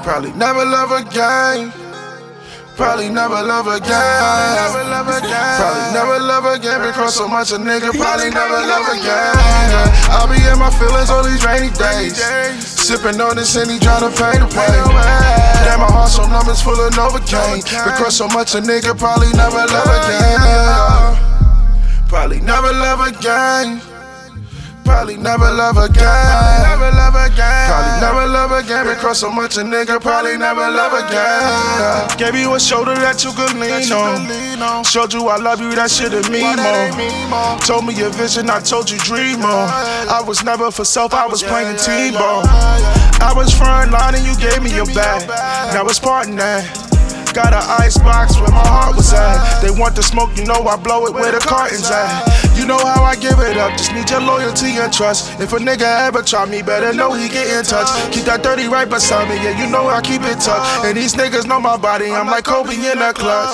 Probably never love again. Probably never love again. Probably never love again because so much a nigga probably never love again. I'll be in my feelings all these rainy days, sipping on this Henny, trying to paint away. Damn, my heart so numb, it's full of Novocaine. Because so much a nigga probably never love again. Probably never love again. Probably never love again. Probably never love again because so much a nigga probably never love again. Gave you a shoulder that you could lean on. Showed you I love you, that shit'll mean more. Told me your vision, I told you dream on. I was never for self, I was playing T-ball. I was front line and you gave me your back. Now it's parting that. Got an ice box where my heart was at. They want the smoke, you know I blow it where the cartons at. You know how I give it up, just need your loyalty and trust. If a nigga ever try me, better know he get in touch. Keep that 30 right beside me, yeah, you know I keep it tough. And these niggas know my body, I'm like Kobe in the clutch.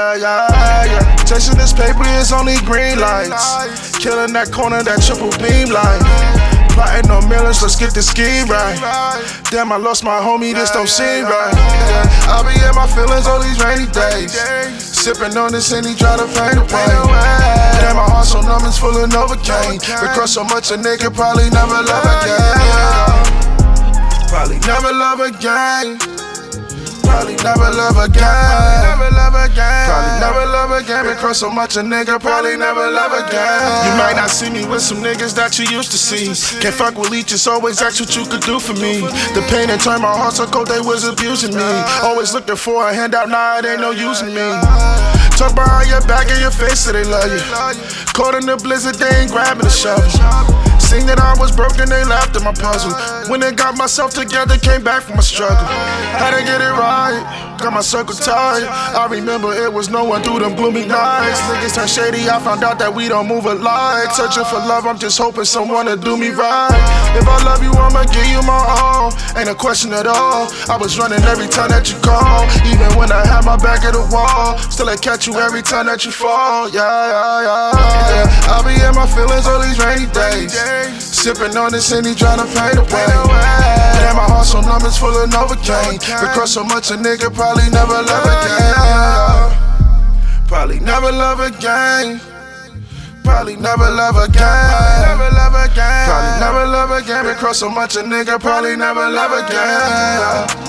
Yeah. Chasing this paper is only green lights. Killing that corner, that triple beam light. Plotting on millions, let's get this scheme right. Damn, I lost my homie, this don't seem right. I'll be in my feelings all these rainy days, sipping on this Henny, trying to paint away. Damn, my heart so numb, it's full of Novocaine. Because so much a nigga probably never love again. Probably never love again. Probably never love again. Probably never love again because so much a nigga probably never love again. You might not see me with some niggas that you used to see. Can't fuck with leeches, always ask what you could do for me. The pain that turned my heart so cold, they was abusing me. Always looking for a handout, nah, it ain't no using me. Talk behind your back and your face so they love you. Caught in the blizzard, they ain't grabbing the shovel. Seen that I was broken, they laughed at my puzzle. When I got myself together, came back from my struggle. Had to get it right, got my circle tight. I remember it was no one through them gloomy nights. Niggas turn shady, I found out that we don't move alike. Searching for love, I'm just hoping someone to do me right. If I love you, I'ma give you my all. Ain't a question at all. I was running every time that you call. Even when I had my back at the wall, still I catch you every time that you fall. Yeah. I'll be in my feelings all these rainy days, sipping on this Henny, trying to paint away. Damn, my heart so numb, it's full of Novocaine. Because so much a nigga probably never love again. Probably never love again. Probably never love again. Probably never love again because so much a nigga probably never love again.